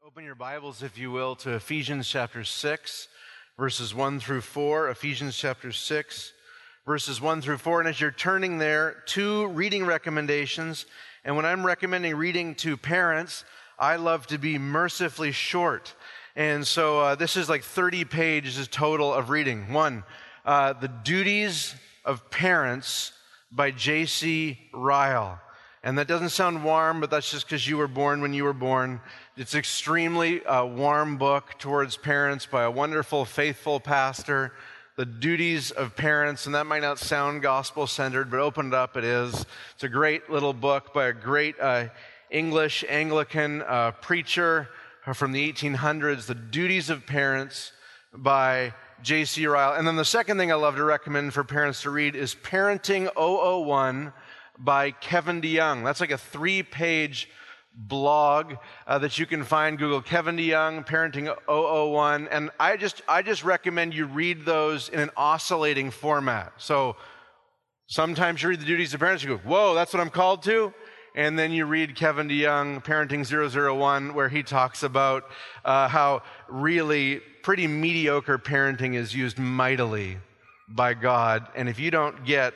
Open your Bibles, if you will, to Ephesians chapter 6, verses 1 through 4. Ephesians chapter 6, verses 1 through 4. And as you're turning there, two reading recommendations. And when I'm recommending reading to parents, I love to be mercifully short. And so this is like 30 pages total of reading. One, The Duties of Parents by J.C. Ryle. And that doesn't sound warm, but that's just because you were born when you were born. It's an extremely warm book towards parents by a wonderful, faithful pastor. The Duties of Parents, and that might not sound gospel-centered, but open it up, it is. It's a great little book by a great English Anglican preacher from the 1800s, The Duties of Parents by J.C. Ryle. And then the second thing I love to recommend for parents to read is Parenting 001 by Kevin DeYoung. That's like a 3-page blog that you can find. Google Kevin DeYoung, Parenting 001. And I just recommend you read those in an oscillating format. So sometimes you read The Duties of Parents, you go, whoa, that's what I'm called to? And then you read Kevin DeYoung, Parenting 001, where he talks about how really pretty mediocre parenting is used mightily by God. And if you don't get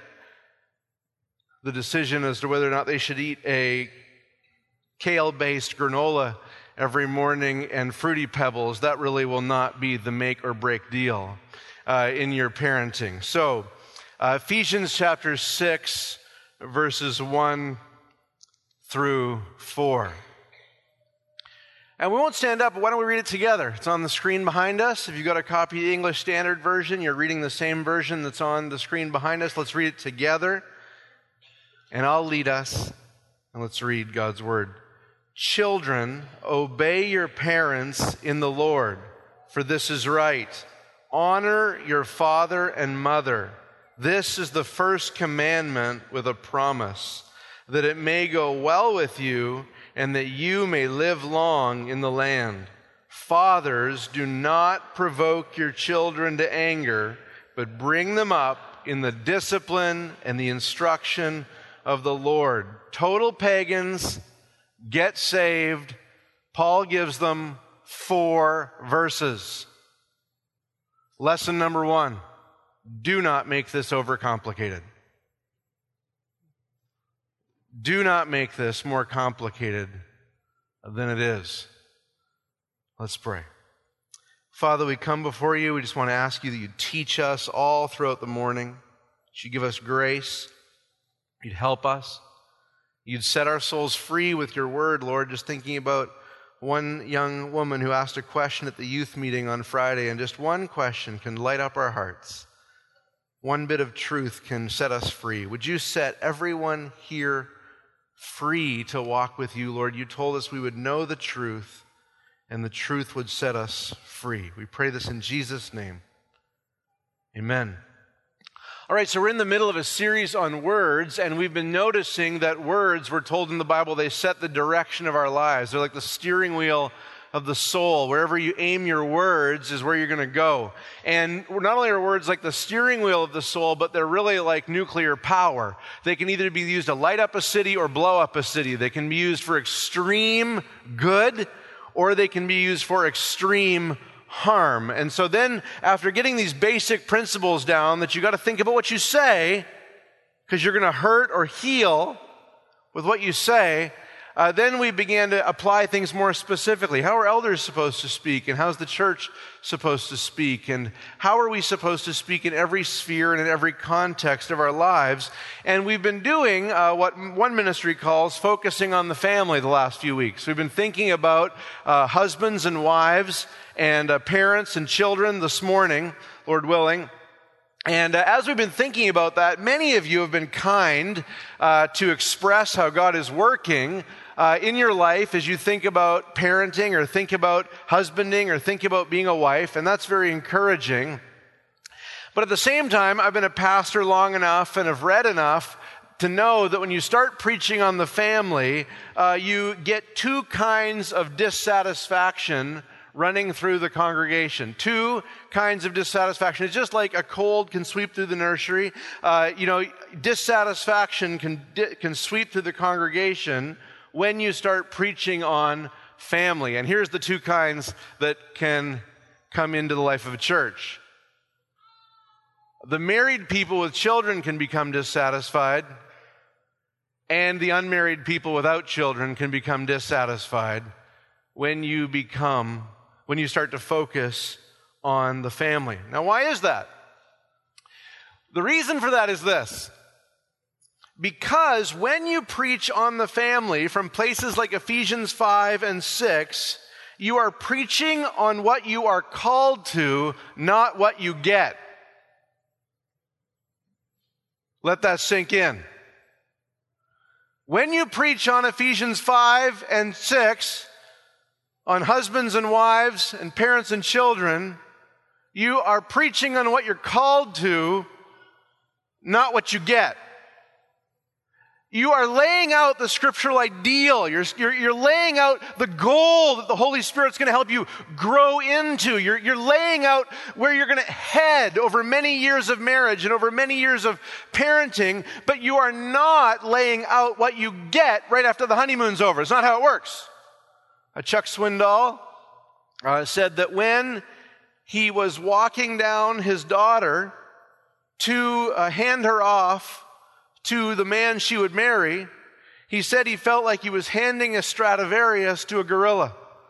the decision as to whether or not they should eat a kale-based granola every morning and Fruity Pebbles, that really will not be the make or break deal in your parenting. So, Ephesians chapter 6, verses 1 through 4. And we won't stand up, but why don't we read it together? It's on the screen behind us. If you've got a copy of the English Standard Version, you're reading the same version that's on the screen behind us. Let's read it together. And I'll lead us, and let's read God's Word. Children, obey your parents in the Lord, for this is right. Honor your father and mother. This is the first commandment with a promise, that it may go well with you and that you may live long in the land. Fathers, do not provoke your children to anger, but bring them up in the discipline and the instruction of the Lord. Total pagans get saved. Paul gives them 4 verses. Lesson number 1, do not make this overcomplicated. Do not make this more complicated than it is. Let's pray. Father, we come before you. We just want to ask you that you teach us all throughout the morning. That you give us grace. You'd help us. You'd set our souls free with your word, Lord. Just thinking about one young woman who asked a question at the youth meeting on Friday, and just one question can light up our hearts. One bit of truth can set us free. Would you set everyone here free to walk with you, Lord? You told us we would know the truth, and the truth would set us free. We pray this in Jesus' name. Amen. All right, so we're in the middle of a series on words, and we've been noticing that words, we're told in the Bible, they set the direction of our lives. They're like the steering wheel of the soul. Wherever you aim your words is where you're going to go. And not only are words like the steering wheel of the soul, but they're really like nuclear power. They can either be used to light up a city or blow up a city. They can be used for extreme good, or they can be used for extreme harm. And so then, after getting these basic principles down, that you got to think about what you say, because you're going to hurt or heal with what you say, then we began to apply things more specifically. How are elders supposed to speak? And how's the church supposed to speak? And how are we supposed to speak in every sphere and in every context of our lives? And we've been doing what one ministry calls focusing on the family the last few weeks. We've been thinking about husbands and wives and parents and children this morning, Lord willing. And as we've been thinking about that, many of you have been kind to express how God is working in your life as you think about parenting or think about husbanding or think about being a wife, and that's very encouraging. But at the same time, I've been a pastor long enough and have read enough to know that when you start preaching on the family, you get 2 kinds of dissatisfaction running through the congregation. 2 kinds of dissatisfaction. It's just like a cold can sweep through the nursery. Dissatisfaction can sweep through the congregation when you start preaching on family. And here's the two kinds that can come into the life of a church. The married people with children can become dissatisfied, and the unmarried people without children can become dissatisfied when you start to focus on the family. Now, why is that? The reason for that is this. Because when you preach on the family from places like Ephesians 5 and 6, you are preaching on what you are called to, not what you get. Let that sink in. When you preach on Ephesians 5 and 6, on husbands and wives and parents and children, you are preaching on what you're called to, not what you get. You are laying out the scriptural ideal. You're laying out the goal that the Holy Spirit's going to help you grow into. You're laying out where you're going to head over many years of marriage and over many years of parenting, but you are not laying out what you get right after the honeymoon's over. It's not how it works. Chuck Swindoll said that when he was walking down his daughter to hand her off to the man she would marry, he said he felt like he was handing a Stradivarius to a gorilla.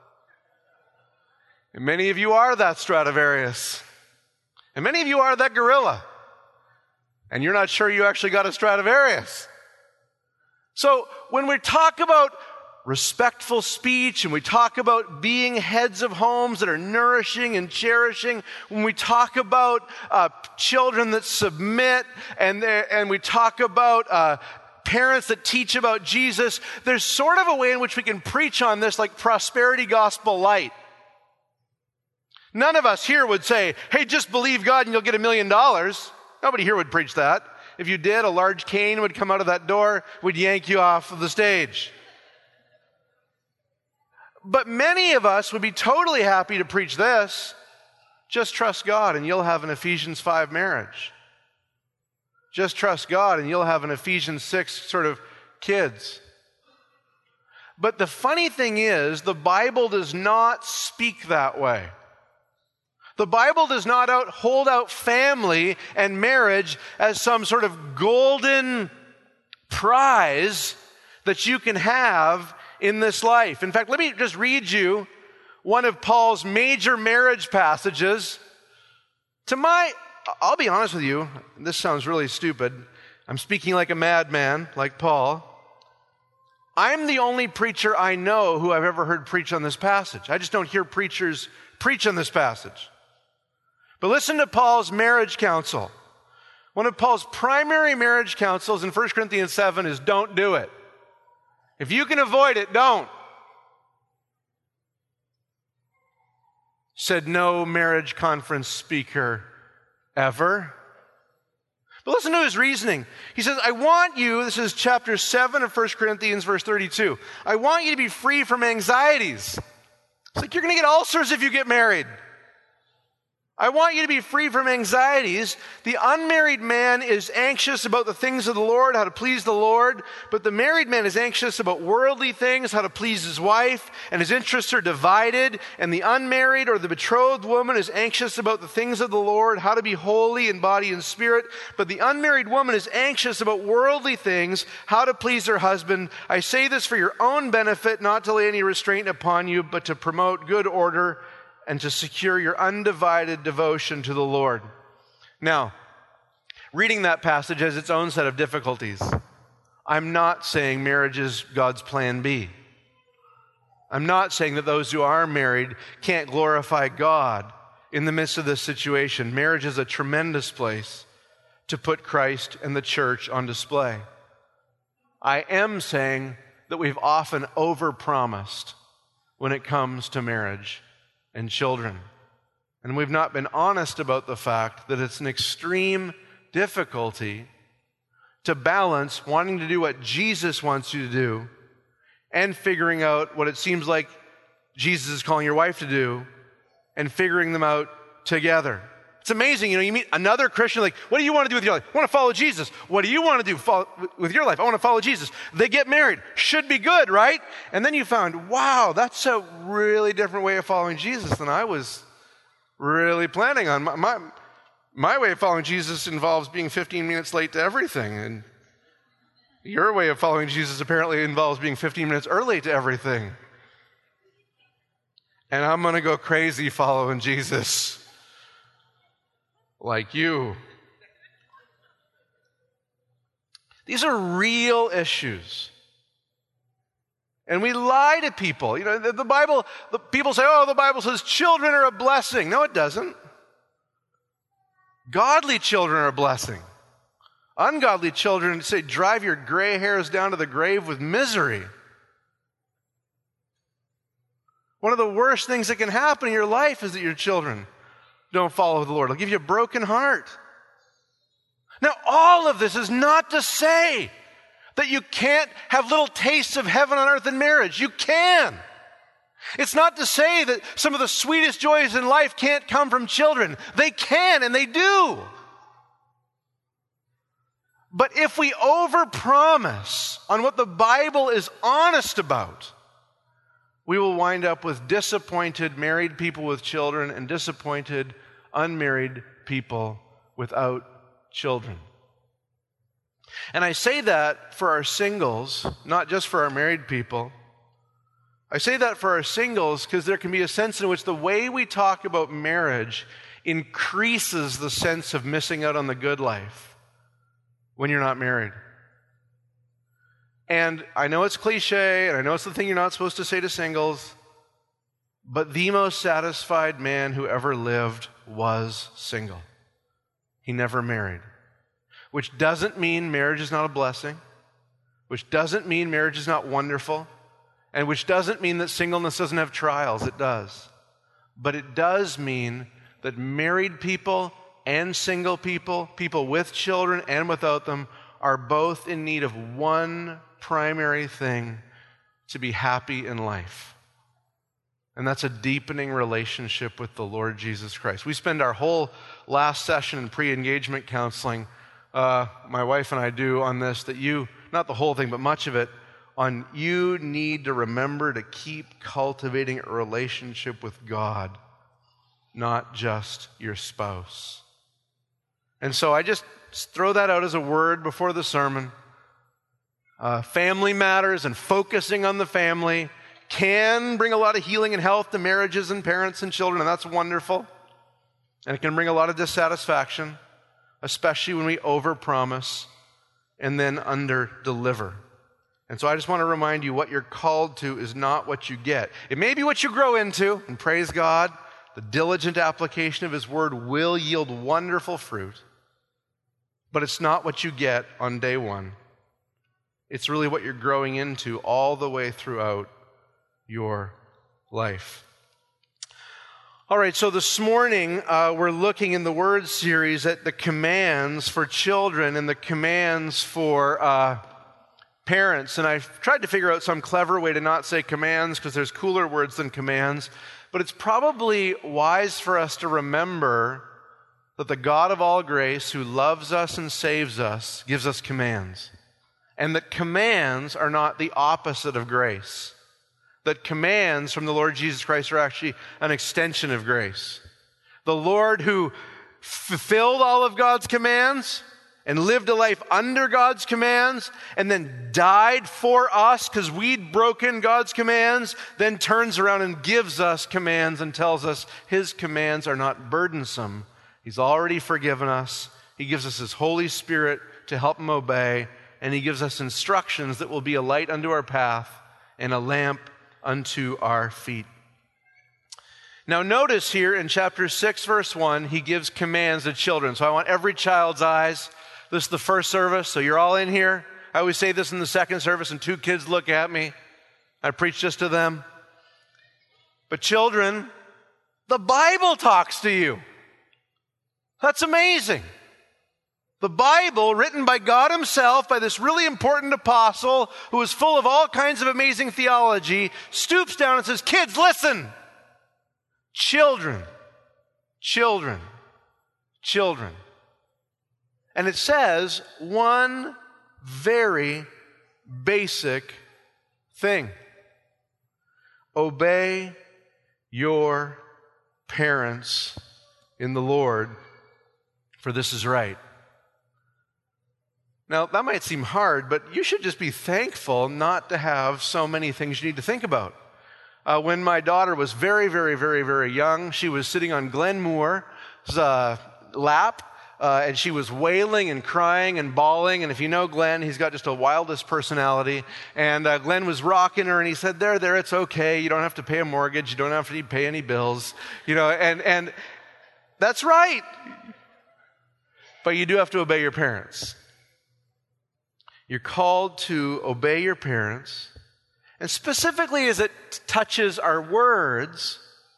And many of you are that Stradivarius. And many of you are that gorilla. And you're not sure you actually got a Stradivarius. So when we talk about respectful speech and we talk about being heads of homes that are nourishing and cherishing, when we talk about children that submit and we talk about parents that teach about Jesus, there's sort of a way in which we can preach on this like prosperity gospel light. None of us here would say, hey, just believe God and you'll get $1 million. Nobody here would preach that. If you did, a large cane would come out of that door, would yank you off of the stage. But many of us would be totally happy to preach this. Just trust God and you'll have an Ephesians 5 marriage. Just trust God and you'll have an Ephesians 6 sort of kids. But the funny thing is, the Bible does not speak that way. The Bible does not hold out family and marriage as some sort of golden prize that you can have in this life. In fact, let me just read you one of Paul's major marriage passages. I'll be honest with you, this sounds really stupid. I'm speaking like a madman, like Paul. I'm the only preacher I know who I've ever heard preach on this passage. I just don't hear preachers preach on this passage. But listen to Paul's marriage counsel. One of Paul's primary marriage counsels in 1 Corinthians 7 is don't do it. If you can avoid it, don't. Said no marriage conference speaker ever. But listen to his reasoning. He says, I want you, this is chapter 7 of 1 Corinthians, verse 32. I want you to be free from anxieties. It's like you're going to get ulcers if you get married. I want you to be free from anxieties. The unmarried man is anxious about the things of the Lord, how to please the Lord, but the married man is anxious about worldly things, how to please his wife, and his interests are divided. And the unmarried or the betrothed woman is anxious about the things of the Lord, how to be holy in body and spirit. But the unmarried woman is anxious about worldly things, how to please her husband. I say this for your own benefit, not to lay any restraint upon you, but to promote good order and to secure your undivided devotion to the Lord. Now, reading that passage has its own set of difficulties. I'm not saying marriage is God's plan B. I'm not saying that those who are married can't glorify God in the midst of this situation. Marriage is a tremendous place to put Christ and the church on display. I am saying that we've often overpromised when it comes to marriage and children. And we've not been honest about the fact that it's an extreme difficulty to balance wanting to do what Jesus wants you to do and figuring out what it seems like Jesus is calling your wife to do and figuring them out together. It's amazing. You meet another Christian, like, what do you want to do with your life? I want to follow Jesus. What do you want to do with your life? I want to follow Jesus. They get married. Should be good, right? And then you found, wow, that's a really different way of following Jesus than I was really planning on. My way of following Jesus involves being 15 minutes late to everything. And your way of following Jesus apparently involves being 15 minutes early to everything. And I'm going to go crazy following Jesus. Like you. These are real issues. And we lie to people. The Bible, people say, oh, the Bible says children are a blessing. No, it doesn't. Godly children are a blessing. Ungodly children say drive your gray hairs down to the grave with misery. One of the worst things that can happen in your life is that your children don't follow the Lord. It'll give you a broken heart. Now, all of this is not to say that you can't have little tastes of heaven on earth in marriage. You can. It's not to say that some of the sweetest joys in life can't come from children. They can, and they do. But if we overpromise on what the Bible is honest about, we will wind up with disappointed married people with children and disappointed unmarried people without children. And I say that for our singles, not just for our married people. I say that for our singles because there can be a sense in which the way we talk about marriage increases the sense of missing out on the good life when you're not married. And I know it's cliche, and I know it's the thing you're not supposed to say to singles, but the most satisfied man who ever lived was single. He never married. Which doesn't mean marriage is not a blessing, which doesn't mean marriage is not wonderful, and which doesn't mean that singleness doesn't have trials. It does. But it does mean that married people and single people, people with children and without them, are both in need of one primary thing: to be happy in life. And that's a deepening relationship with the Lord Jesus Christ. We spend our whole last session in pre-engagement counseling, my wife and I do, on this, that you, not the whole thing, but much of it, on you need to remember to keep cultivating a relationship with God, not just your spouse. And so I just throw that out as a word before the sermon. Family matters and focusing on the family can bring a lot of healing and health to marriages and parents and children, and that's wonderful. And it can bring a lot of dissatisfaction, especially when we overpromise and then underdeliver. And so I just want to remind you, what you're called to is not what you get. It may be what you grow into, and praise God, the diligent application of His Word will yield wonderful fruit, but it's not what you get on day one. It's really what you're growing into all the way throughout your life. All right, so this morning we're looking in the Word series at the commands for children and the commands for parents. And I've tried to figure out some clever way to not say commands because there's cooler words than commands. But it's probably wise for us to remember that the God of all grace, who loves us and saves us, gives us commands. And that commands are not the opposite of grace. That commands from the Lord Jesus Christ are actually an extension of grace. The Lord who fulfilled all of God's commands and lived a life under God's commands and then died for us because we'd broken God's commands, then turns around and gives us commands and tells us His commands are not burdensome. He's already forgiven us. He gives us His Holy Spirit to help Him obey, and He gives us instructions that will be a light unto our path and a lamp unto our feet. Now notice here in chapter 6, verse 1, He gives commands to children. So I want every child's eyes. This is the first service, so you're all in here. I always say this in the second service, and 2 kids look at me. I preach just to them. But children, the Bible talks to you. That's amazing. The Bible, written by God Himself, by this really important apostle who is full of all kinds of amazing theology, stoops down and says, kids, listen. Children, children. And it says one very basic thing. Obey your parents in the Lord, for this is right. Now, that might seem hard, but you should just be thankful not to have so many things you need to think about. When my daughter was very, very, very, very young, she was sitting on Glenn Moore's lap, and she was wailing and crying and bawling. And if you know Glenn, he's got just a wildest personality. And Glenn was rocking her, and he said, there, it's okay. You don't have to pay a mortgage. You don't have to pay any bills. And that's right. But you do have to obey your parents. You're called to obey your parents. And specifically as it touches our words,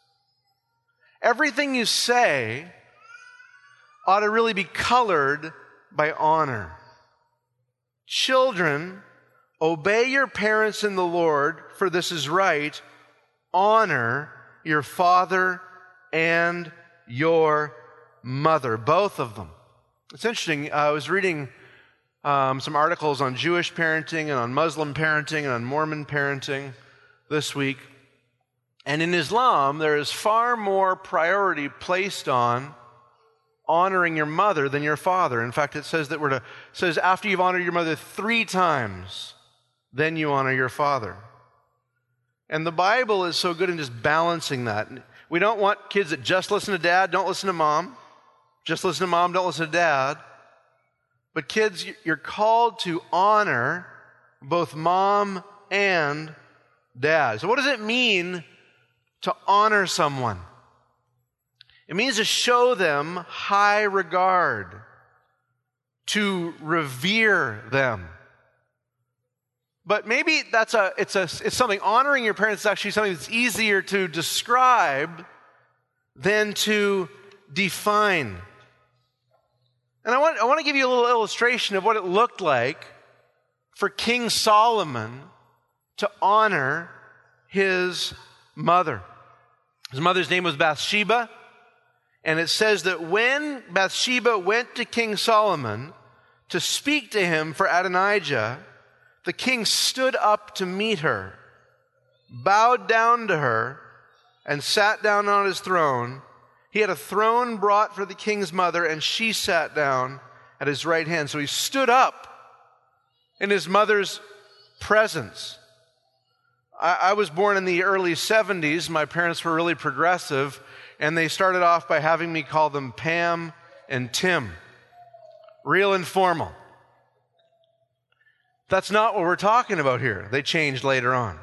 everything you say ought to really be colored by honor. Children, obey your parents in the Lord, for this is right. Honor your father and your mother, both of them. It's interesting. I was reading some articles on Jewish parenting and on Muslim parenting and on Mormon parenting this week. And in Islam, there is far more priority placed on honoring your mother than your father. In fact, it says after you've honored your mother 3 times, then you honor your father. And the Bible is so good in just balancing that. We don't want kids that just listen to dad, don't listen to mom. Just listen to mom, don't listen to dad. But kids, you're called to honor both mom and dad. So what does it mean to honor someone? It means to show them high regard, to revere them. But maybe it's something, honoring your parents is actually something that's easier to describe than to define. And I want to give you a little illustration of what it looked like for King Solomon to honor his mother. His mother's name was Bathsheba, and it says that when Bathsheba went to King Solomon to speak to him for Adonijah, the king stood up to meet her, bowed down to her, and sat down on his throne. He had a throne brought for the king's mother, and she sat down at his right hand. So he stood up in his mother's presence. I was born in the early 70s. My parents were really progressive, and they started off by having me call them Pam and Tim. Real informal. That's not what we're talking about here. They changed later on.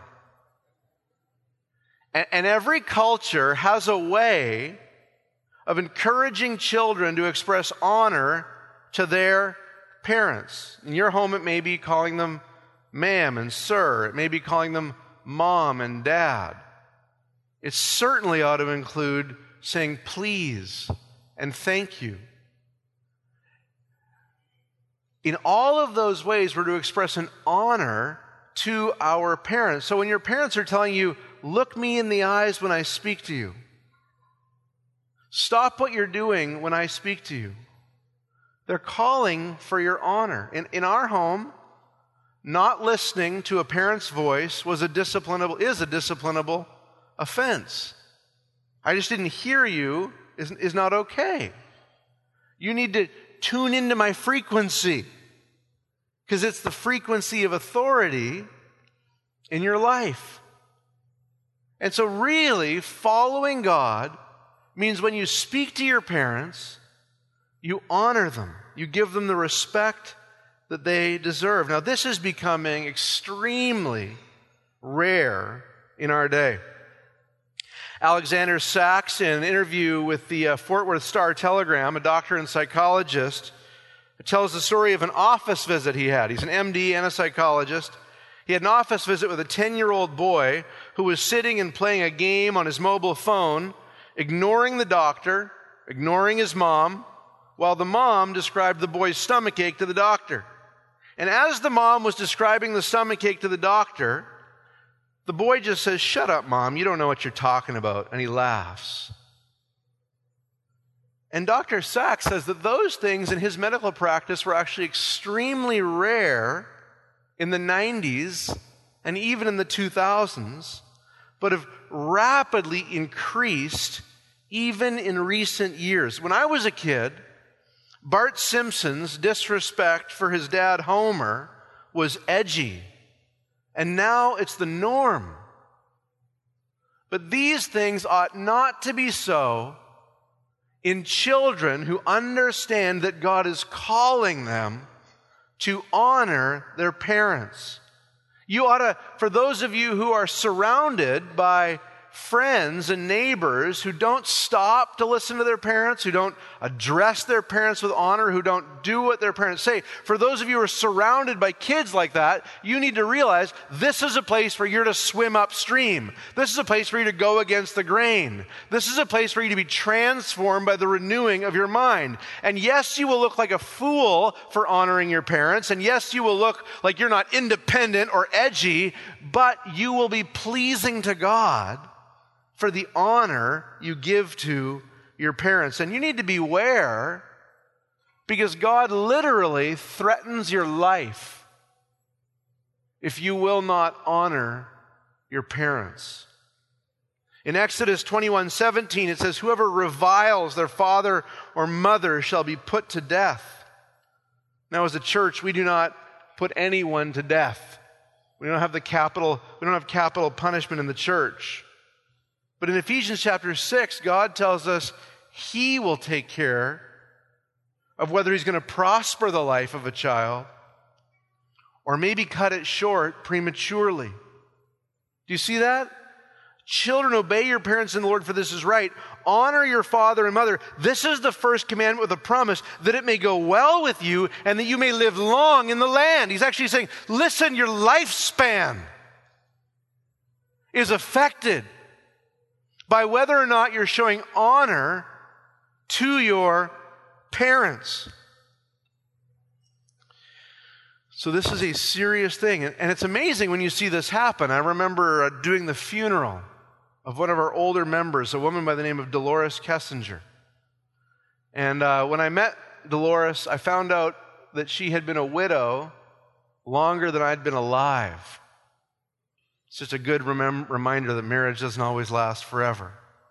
And every culture has a way of encouraging children to express honor to their parents. In your home, it may be calling them ma'am and sir. It may be calling them mom and dad. It certainly ought to include saying please and thank you. In all of those ways, we're to express an honor to our parents. So when your parents are telling you, look me in the eyes when I speak to you, stop what you're doing when I speak to you, they're calling for your honor. In our home, not listening to a parent's voice is a disciplinable offense. I just didn't hear you is not okay. You need to tune into my frequency, because it's the frequency of authority in your life. And so really, following God means when you speak to your parents, you honor them. You give them the respect that they deserve. Now, this is becoming extremely rare in our day. Alexander Sachs, in an interview with the Fort Worth Star-Telegram, a doctor and psychologist, tells the story of an office visit he had. He's an MD and a psychologist. He had an office visit with a 10-year-old boy who was sitting and playing a game on his mobile phone, ignoring the doctor, ignoring his mom, while the mom described the boy's stomachache to the doctor. And as the mom was describing the stomachache to the doctor, the boy just says, "Shut up, Mom, you don't know what you're talking about," and he laughs. And Dr. Sachs says that those things in his medical practice were actually extremely rare in the 90s and even in the 2000s, but have rapidly increased even in recent years. When I was a kid, Bart Simpson's disrespect for his dad Homer was edgy, and now it's the norm. But these things ought not to be so in children who understand that God is calling them to honor their parents. You ought to, for those of you who are surrounded by friends and neighbors who don't stop to listen to their parents, who don't address their parents with honor, who don't do what their parents say, for those of you who are surrounded by kids like that, you need to realize this is a place where you're to swim upstream. This is a place for you to go against the grain. This is a place for you to be transformed by the renewing of your mind. And yes, you will look like a fool for honoring your parents, and yes, you will look like you're not independent or edgy, but you will be pleasing to God for the honor you give to your parents. And you need to beware, because God literally threatens your life if you will not honor your parents. In Exodus 21:17, it says, "Whoever reviles their father or mother shall be put to death." Now, as a church, we do not put anyone to death. We don't have capital punishment in the church. But in Ephesians chapter 6, God tells us He will take care of whether He's going to prosper the life of a child or maybe cut it short prematurely. Do you see that? Children, obey your parents in the Lord, for this is right. Honor your father and mother. This is the first commandment with a promise, that it may go well with you and that you may live long in the land. He's actually saying, listen, your lifespan is affected by whether or not you're showing honor to your parents. So this is a serious thing, and it's amazing when you see this happen. I remember doing the funeral of one of our older members, a woman by the name of Dolores Kessinger. And when I met Dolores, I found out that she had been a widow longer than I'd been alive. It's just a good reminder that marriage doesn't always last forever.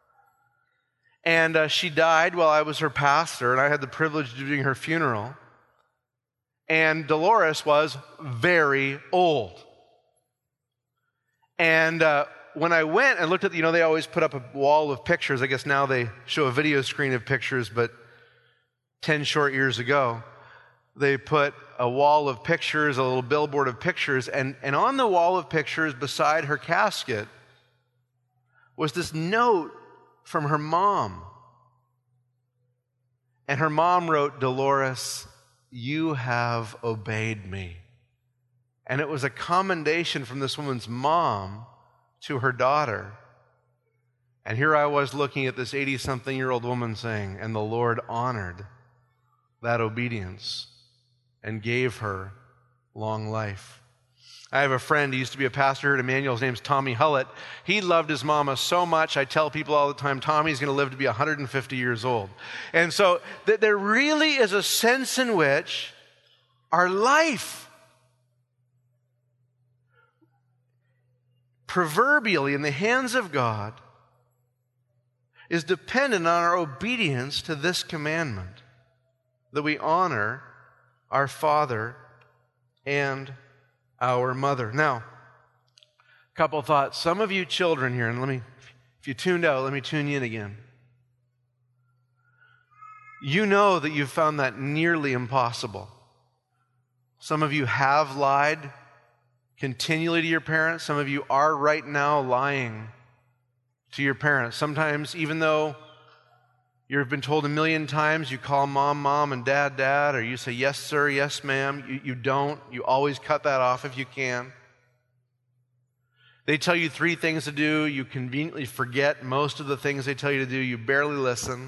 And she died while I was her pastor, and I had the privilege of doing her funeral. And Dolores was very old. And when I went and looked at, they always put up a wall of pictures. I guess now they show a video screen of pictures, but 10 short years ago, they put a wall of pictures, a little billboard of pictures, and on the wall of pictures beside her casket was this note from her mom. And her mom wrote, "Dolores, you have obeyed me." And it was a commendation from this woman's mom to her daughter. And here I was looking at this 80-something-year-old woman saying, and the Lord honored that obedience and gave her long life. I have a friend, he used to be a pastor here at Emmanuel. His name's Tommy Hullett. He loved his mama so much, I tell people all the time, Tommy's going to live to be 150 years old. And so there really is a sense in which our life, proverbially in the hands of God, is dependent on our obedience to this commandment, that we honor our father and our mother. Now, a couple of thoughts. Some of you children here, and if you tuned out, let me tune you in again. You know that you've found that nearly impossible. Some of you have lied continually to your parents. Some of you are right now lying to your parents. Sometimes, even though you've been told a million times, you call mom, mom, and dad, dad, or you say, yes, sir, yes, ma'am. You don't. You always cut that off if you can. They tell you 3 things to do. You conveniently forget most of the things they tell you to do. You barely listen.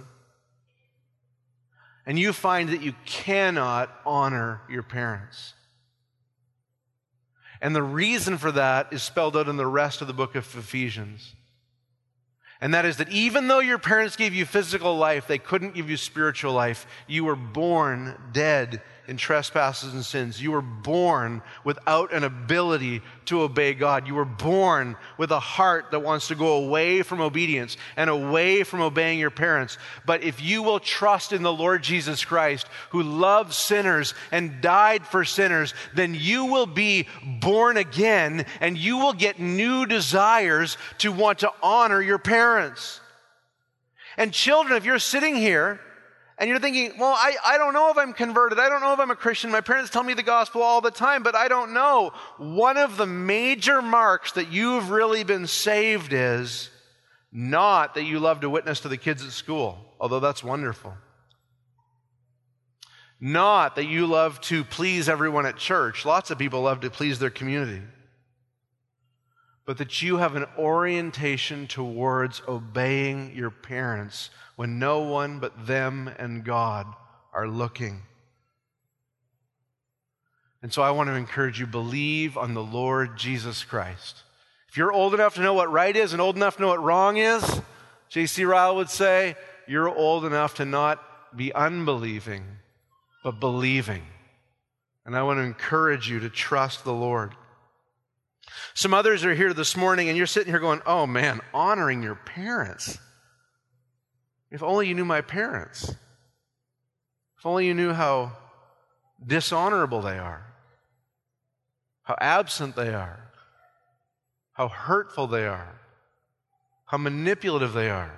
And you find that you cannot honor your parents. And the reason for that is spelled out in the rest of the book of Ephesians. And that is that even though your parents gave you physical life, they couldn't give you spiritual life. You were born dead in trespasses and sins. You were born without an ability to obey God. You were born with a heart that wants to go away from obedience and away from obeying your parents. But if you will trust in the Lord Jesus Christ, who loved sinners and died for sinners, then you will be born again and you will get new desires to want to honor your parents. And children, if you're sitting here and you're thinking, well, I don't know if I'm converted. I don't know if I'm a Christian. My parents tell me the gospel all the time, but I don't know. One of the major marks that you've really been saved is not that you love to witness to the kids at school, although that's wonderful. Not that you love to please everyone at church. Lots of people love to please their community. But that you have an orientation towards obeying your parents when no one but them and God are looking. And so I want to encourage you, believe on the Lord Jesus Christ. If you're old enough to know what right is and old enough to know what wrong is, J.C. Ryle would say, you're old enough to not be unbelieving, but believing. And I want to encourage you to trust the Lord. Some others are here this morning and you're sitting here going, oh man, honoring your parents. If only you knew my parents. If only you knew how dishonorable they are, how absent they are, how hurtful they are, how manipulative they are,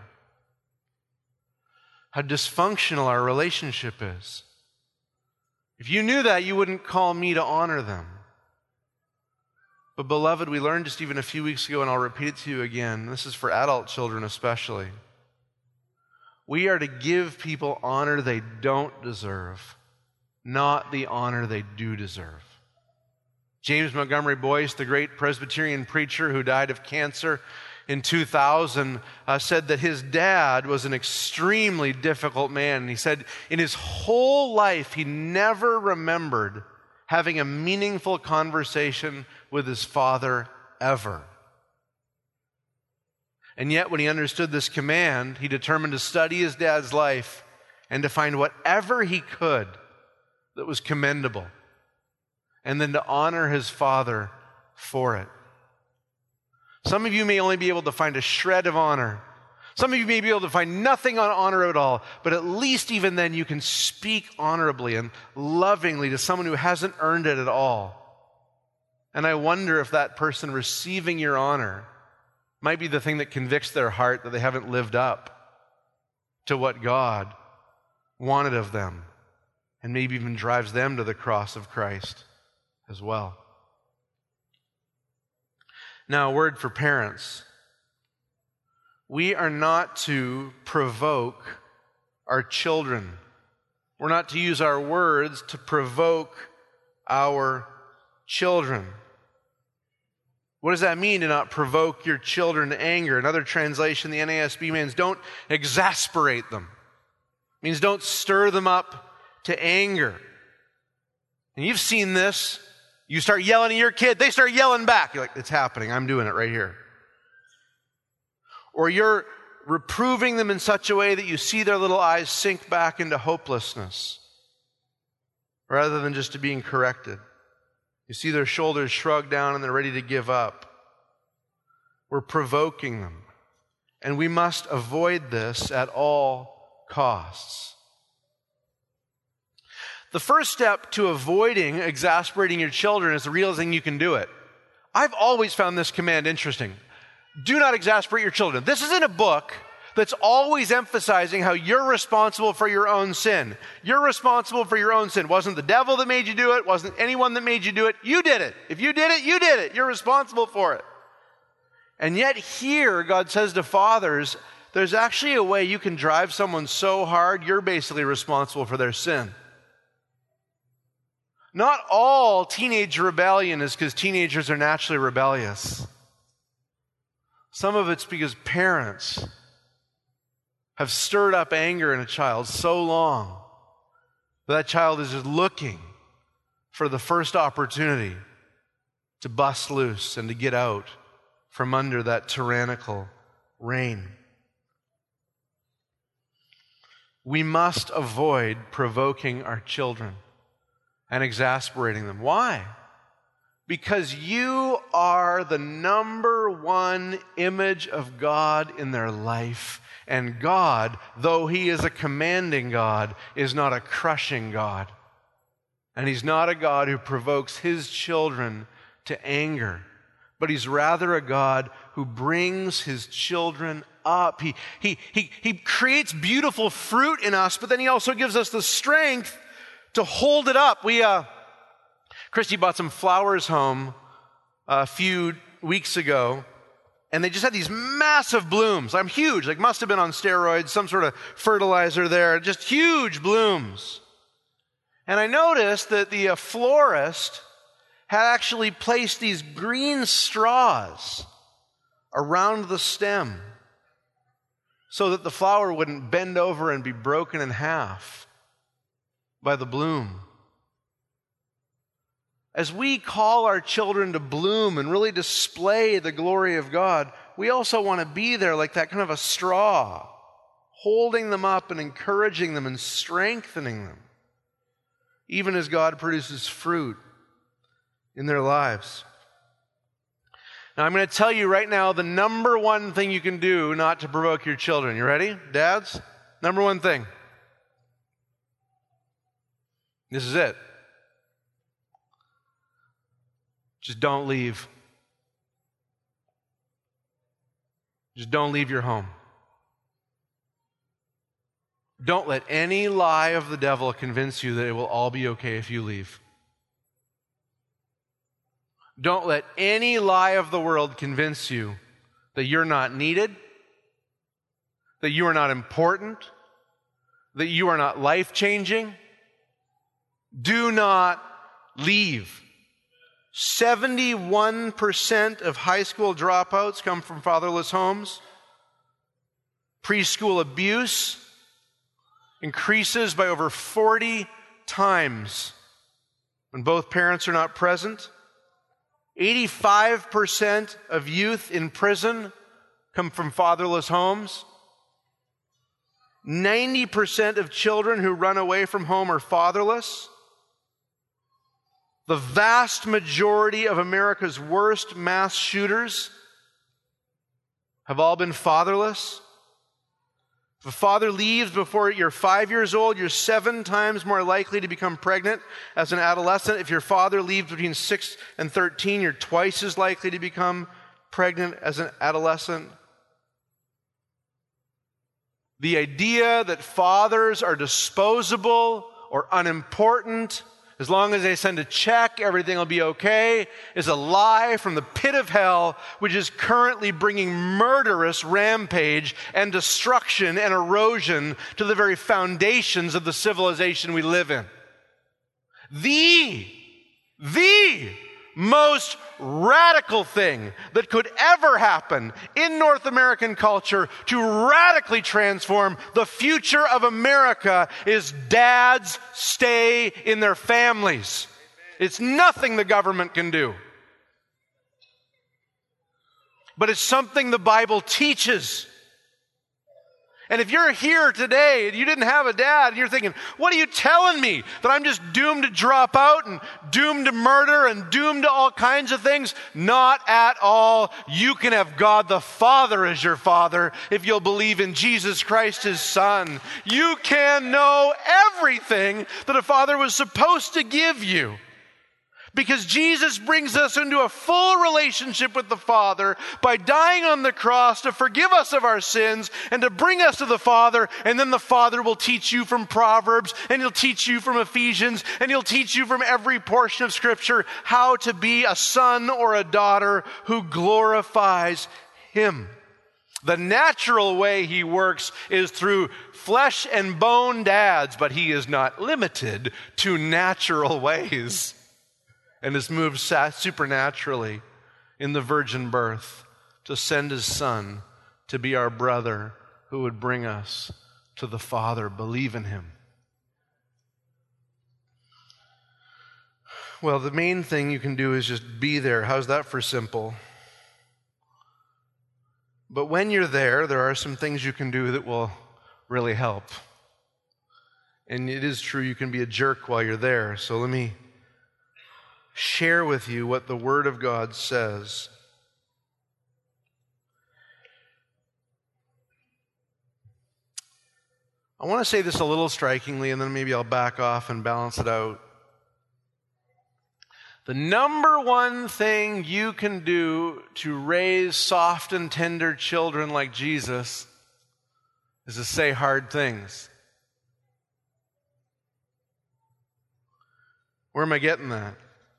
how dysfunctional our relationship is. If you knew that, you wouldn't call me to honor them. But beloved, we learned just even a few weeks ago, and I'll repeat it to you again, this is for adult children especially. We are to give people honor they don't deserve, not the honor they do deserve. James Montgomery Boyce, the great Presbyterian preacher who died of cancer in 2000, said that his dad was an extremely difficult man. And he said in his whole life, he never remembered having a meaningful conversation with his father ever. And yet, when he understood this command, he determined to study his dad's life and to find whatever he could that was commendable, and then to honor his father for it. Some of you may only be able to find a shred of honor. Some of you may be able to find nothing on honor at all, but at least even then you can speak honorably and lovingly to someone who hasn't earned it at all. And I wonder if that person receiving your honor might be the thing that convicts their heart that they haven't lived up to what God wanted of them, and maybe even drives them to the cross of Christ as well. Now, a word for parents. We are not to provoke our children. We're not to use our words to provoke our children. What does that mean, to not provoke your children to anger? Another translation, the NASB, means don't exasperate them. It means don't stir them up to anger. And you've seen this. You start yelling at your kid, they start yelling back. You're like, it's happening. I'm doing it right here. Or you're reproving them in such a way that you see their little eyes sink back into hopelessness rather than just to being corrected. You see their shoulders shrug down and they're ready to give up. We're provoking them. And we must avoid this at all costs. The first step to avoiding exasperating your children is realizing you can do it. I've always found this command interesting. Do not exasperate your children. This isn't a book that's always emphasizing how you're responsible for your own sin. You're responsible for your own sin. It wasn't the devil that made you do it. It wasn't anyone that made you do it. You did it. If you did it, you did it. You're responsible for it. And yet here, God says to fathers, there's actually a way you can drive someone so hard, you're basically responsible for their sin. Not all teenage rebellion is because teenagers are naturally rebellious. Some of it's because parents have stirred up anger in a child so long that child is just looking for the first opportunity to bust loose and to get out from under that tyrannical reign. we must avoid provoking our children and exasperating them. Why? Because you are the number one image of God in their life. And God, though He is a commanding God, is not a crushing God. And He's not a God who provokes His children to anger, but He's rather a God who brings His children up. He creates beautiful fruit in us, but then He also gives us the strength to hold it up. Christy bought some flowers home a few weeks ago, and they just had these massive blooms. I'm huge, like must have been on steroids, some sort of fertilizer there, just huge blooms. And I noticed that the florist had actually placed these green straws around the stem so that the flower wouldn't bend over and be broken in half by the bloom. As we call our children to bloom and really display the glory of God, we also want to be there like that kind of a straw, holding them up and encouraging them and strengthening them, even as God produces fruit in their lives. Now, I'm going to tell you right now the number one thing you can do not to provoke your children. You ready, dads? Number one thing. This is it. Just don't leave. Just don't leave your home. Don't let any lie of the devil convince you that it will all be okay if you leave. Don't let any lie of the world convince you that you're not needed, that you are not important, that you are not life-changing. Do not leave. 71% of high school dropouts come from fatherless homes. Preschool abuse increases by over 40 times when both parents are not present. 85% of youth in prison come from fatherless homes. 90% of children who run away from home are fatherless. The vast majority of America's worst mass shooters have all been fatherless. If a father leaves before you're 5 years old, you're 7 times more likely to become pregnant as an adolescent. If your father leaves between 6 and 13, you're twice as likely to become pregnant as an adolescent. The idea that fathers are disposable or unimportant, as long as they send a check, everything will be okay, is a lie from the pit of hell, which is currently bringing murderous rampage and destruction and erosion to the very foundations of the civilization we live in. The most radical thing that could ever happen in North American culture to radically transform the future of America is dads stay in their families. It's nothing the government can do. But it's something the Bible teaches. And if you're here today and you didn't have a dad and you're thinking, what are you telling me? That I'm just doomed to drop out and doomed to murder and doomed to all kinds of things? Not at all. You can have God the Father as your Father if you'll believe in Jesus Christ, His Son. You can know everything that a father was supposed to give you. Because Jesus brings us into a full relationship with the Father by dying on the cross to forgive us of our sins and to bring us to the Father. And then the Father will teach you from Proverbs, and He'll teach you from Ephesians, and He'll teach you from every portion of Scripture how to be a son or a daughter who glorifies Him. The natural way He works is through flesh and bone dads, but He is not limited to natural ways, and has moved supernaturally in the virgin birth to send His Son to be our brother who would bring us to the Father. Believe in Him. Well, the main thing you can do is just be there. How's that for simple? But when you're there, there are some things you can do that will really help. And it is true, you can be a jerk while you're there. So let me share with you what the Word of God says. I want to say this a little strikingly, and then maybe I'll back off and balance it out. The number one thing you can do to raise soft and tender children like Jesus is to say hard things. Where am I getting that?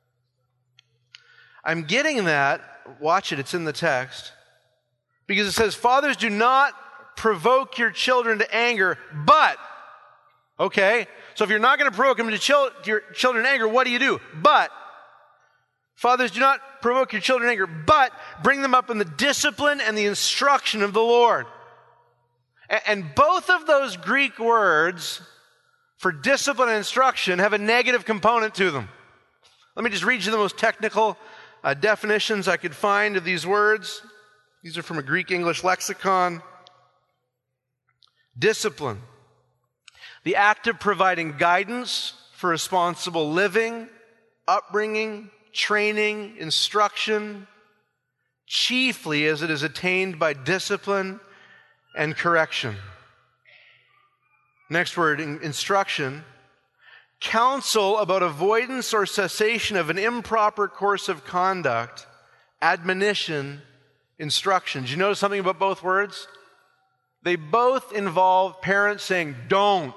I'm getting that, watch it, it's in the text, because it says, fathers, do not provoke your children to anger, but, okay, so if you're not going to provoke them to your children to anger, what do? But, fathers, do not provoke your children to anger, but bring them up in the discipline and the instruction of the Lord. And both of those Greek words for discipline and instruction have a negative component to them. Let me just read you the most technical definitions I could find of these words. These are from a Greek English lexicon. Discipline, the act of providing guidance for responsible living, upbringing, training, instruction, chiefly as it is attained by discipline and correction. Next word, instruction, counsel about avoidance or cessation of an improper course of conduct, admonition, instruction. Did you notice something about both words? They both involve parents saying, don't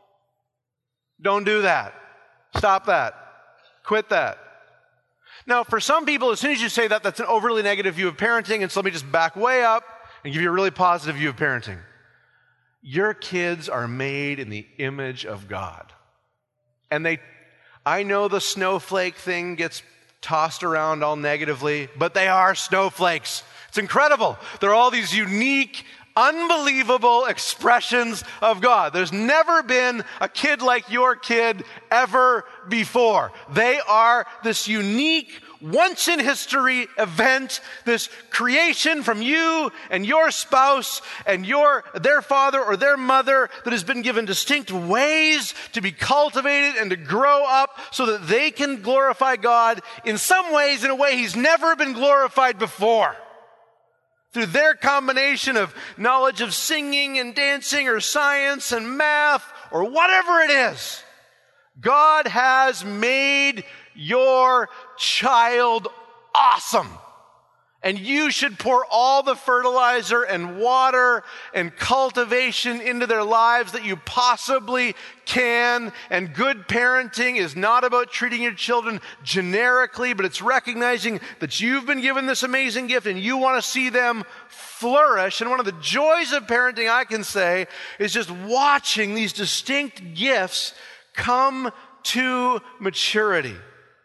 do that, stop that, quit that. Now, for some people, as soon as you say that, that's an overly negative view of parenting, and so let me just back way up and give you a really positive view of parenting. Your kids are made in the image of God. And I know the snowflake thing gets tossed around all negatively, but they are snowflakes. It's incredible. They're all these unique, unbelievable expressions of God. There's never been a kid like your kid ever before. They are this unique, once-in-history event, this creation from you and your spouse and their father or their mother that has been given distinct ways to be cultivated and to grow up so that they can glorify God in some ways, in a way He's never been glorified before. Through their combination of knowledge of singing and dancing or science and math or whatever it is, God has made your child awesome. And you should pour all the fertilizer and water and cultivation into their lives that you possibly can. And good parenting is not about treating your children generically, but it's recognizing that you've been given this amazing gift and you want to see them flourish. And one of the joys of parenting, I can say, is just watching these distinct gifts come to maturity.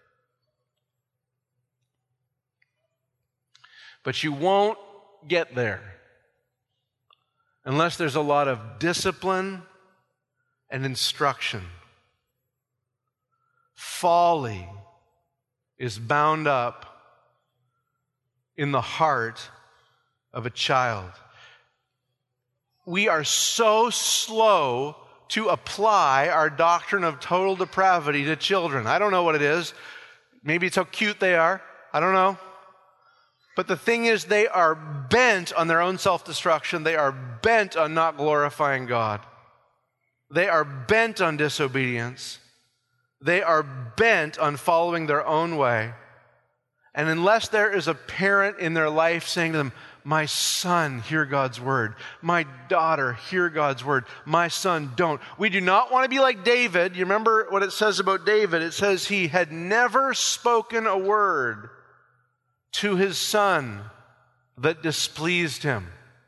But you won't get there unless there's a lot of discipline and instruction. Folly is bound up in the heart of a child. We are so slow to apply our doctrine of total depravity to children. I don't know what it is. Maybe it's how cute they are. I don't know. But the thing is, they are bent on their own self-destruction. They are bent on not glorifying God. They are bent on disobedience. They are bent on following their own way. And unless there is a parent in their life saying to them, my son, hear God's word. My daughter, hear God's word. My son, don't. We do not want to be like David. You remember what it says about David? It says he had never spoken a word to his son that displeased him.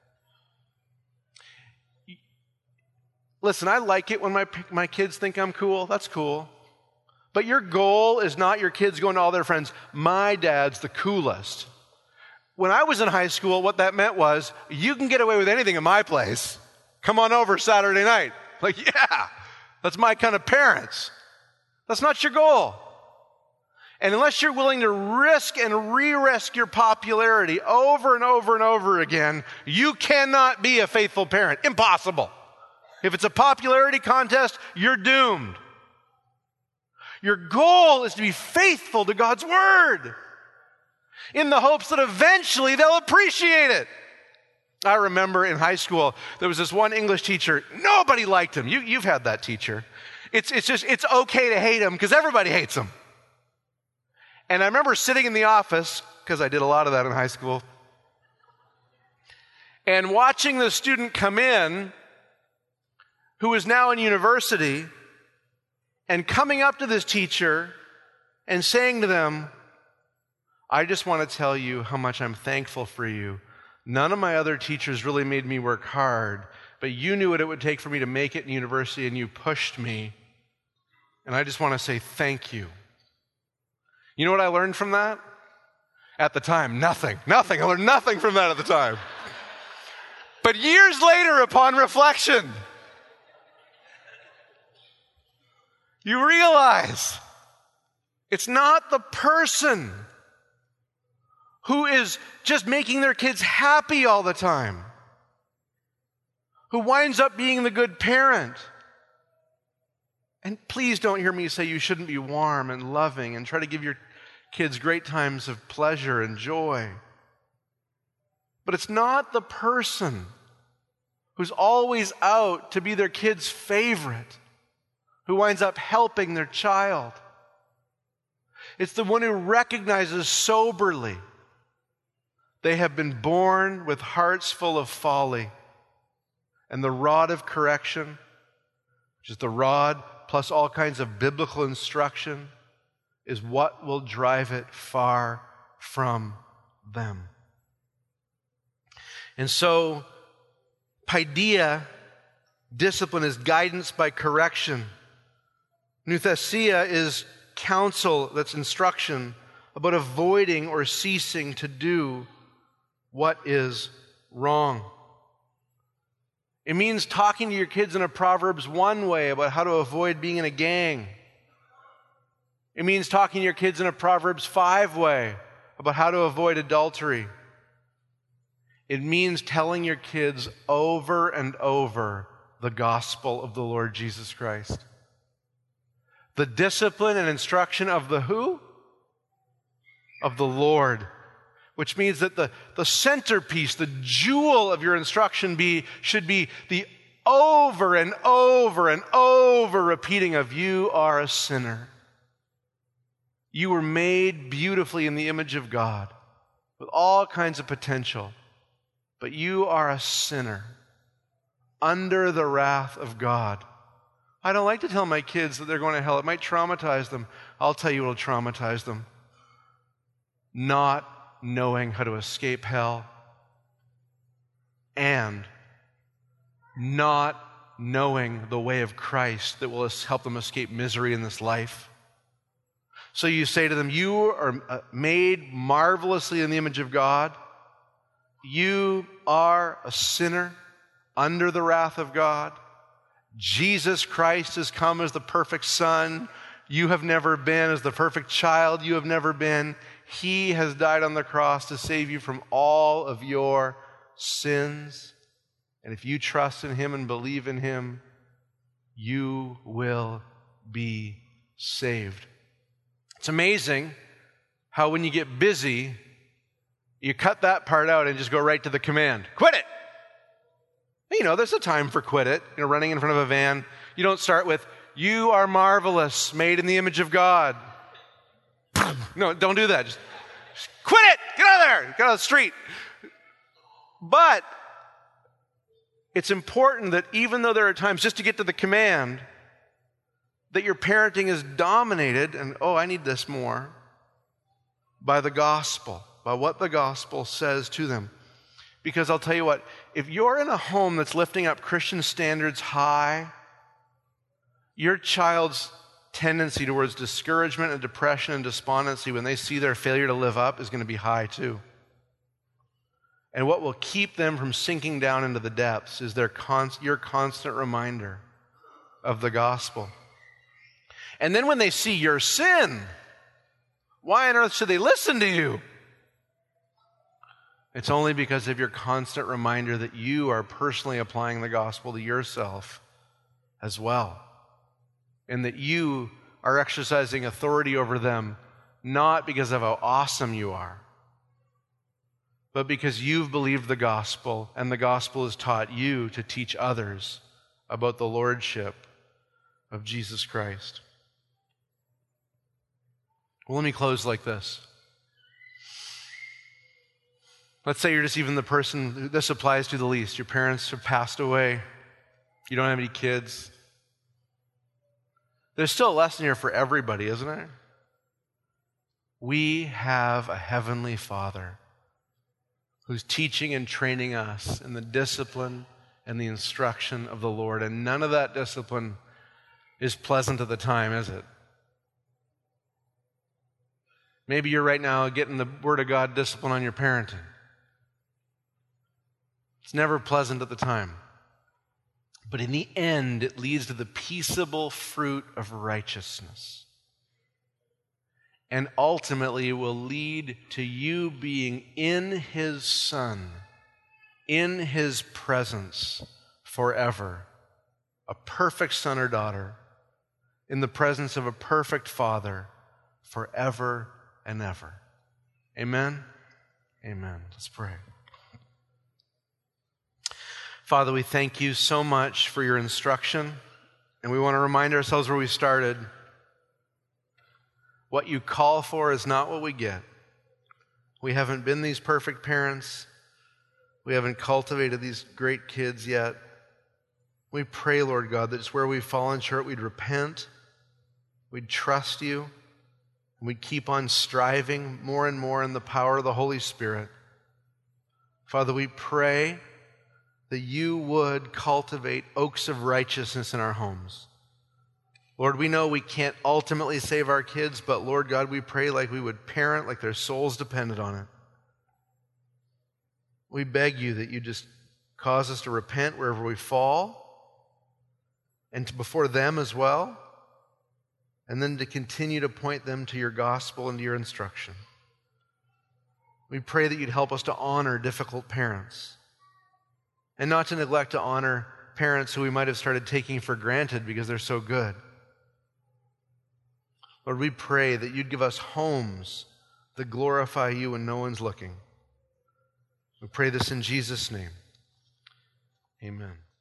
Listen, I like it when my kids think I'm cool. That's cool. But your goal is not your kids going to all their friends, my dad's the coolest. When I was in high school, what that meant was, you can get away with anything in my place. Come on over Saturday night. Like, yeah, that's my kind of parents. That's not your goal. And unless you're willing to risk and re-risk your popularity over and over and over again, you cannot be a faithful parent. Impossible. If it's a popularity contest, you're doomed. Your goal is to be faithful to God's word in the hopes that eventually they'll appreciate it. I remember in high school, there was this one English teacher. Nobody liked him. You've had that teacher. It's okay to hate him because everybody hates him. And I remember sitting in the office, because I did a lot of that in high school, and watching the student come in who was now in university and coming up to this teacher and saying to them, I just want to tell you how much I'm thankful for you. None of my other teachers really made me work hard, but you knew what it would take for me to make it in university, and you pushed me. And I just want to say thank you. You know what I learned from that? At the time, nothing. I learned nothing from that at the time. But years later, upon reflection, you realize it's not the person who is just making their kids happy all the time, who winds up being the good parent. And please don't hear me say you shouldn't be warm and loving and try to give your kids great times of pleasure and joy. But it's not the person who's always out to be their kid's favorite who winds up helping their child. It's the one who recognizes soberly they have been born with hearts full of folly, and the rod of correction, which is the rod plus all kinds of biblical instruction, is what will drive it far from them. And so, paideia, discipline, is guidance by correction. Nouthesia is counsel, that's instruction about avoiding or ceasing to do what is wrong. It means talking to your kids in a Proverbs 1 way about how to avoid being in a gang. It means talking to your kids in a Proverbs 5 way about how to avoid adultery. It means telling your kids over and over the gospel of the Lord Jesus Christ. The discipline and instruction of the who? Of the Lord. Which means that the centerpiece, the jewel of your instruction should be the over and over and over repeating of you are a sinner. You were made beautifully in the image of God with all kinds of potential, but you are a sinner under the wrath of God. I don't like to tell my kids that they're going to hell. It might traumatize them. I'll tell you what will traumatize them. Not knowing how to escape hell and not knowing the way of Christ that will help them escape misery in this life. So you say to them, you are made marvelously in the image of God. You are a sinner under the wrath of God. Jesus Christ has come as the perfect Son. You have never been. As the perfect child, you have never been. He has died on the cross to save you from all of your sins. And if you trust in Him and believe in Him, you will be saved. It's amazing how when you get busy, you cut that part out and just go right to the command. Quit it! You know, there's a time for quit it. You know, running in front of a van. You don't start with, you are marvelous, made in the image of God. No, don't do that. Just quit it! Get out of there! Get out of the street! But it's important that even though there are times just to get to the command, that your parenting is dominated, and I need this more, by the gospel, by what the gospel says to them. Because I'll tell you what, if you're in a home that's lifting up Christian standards high, your child's tendency towards discouragement and depression and despondency when they see their failure to live up is going to be high too. And what will keep them from sinking down into the depths is your constant reminder of the gospel. And then when they see your sin, why on earth should they listen to you? It's only because of your constant reminder that you are personally applying the gospel to yourself as well, and that you are exercising authority over them not because of how awesome you are, but because you've believed the gospel, and the gospel has taught you to teach others about the lordship of Jesus Christ. Well, let me close like this. Let's say you're just even the person who this applies to the least. Your parents have passed away. You don't have any kids. There's still a lesson here for everybody, isn't there? We have a heavenly Father who's teaching and training us in the discipline and the instruction of the Lord. And none of that discipline is pleasant at the time, is it? Maybe you're right now getting the Word of God discipline on your parenting. It's never pleasant at the time. But in the end, it leads to the peaceable fruit of righteousness. And ultimately will lead to you being in His Son, in His presence forever. A perfect son or daughter, in the presence of a perfect Father forever and ever. Amen? Amen. Let's pray. Father, we thank you so much for your instruction, and we want to remind ourselves where we started. What you call for is not what we get. We haven't been these perfect parents. We haven't cultivated these great kids yet. We pray, Lord God, that it's where we've fallen short, we'd repent, we'd trust you, and we'd keep on striving more and more in the power of the Holy Spirit. Father, we pray that you would cultivate oaks of righteousness in our homes. Lord, we know we can't ultimately save our kids, but Lord God, we pray like we would parent, like their souls depended on it. We beg you that you just cause us to repent wherever we fall, and before them as well, and then to continue to point them to your gospel and to your instruction. We pray that you'd help us to honor difficult parents, and not to neglect to honor parents who we might have started taking for granted because they're so good. Lord, we pray that you'd give us homes that glorify you when no one's looking. We pray this in Jesus' name. Amen.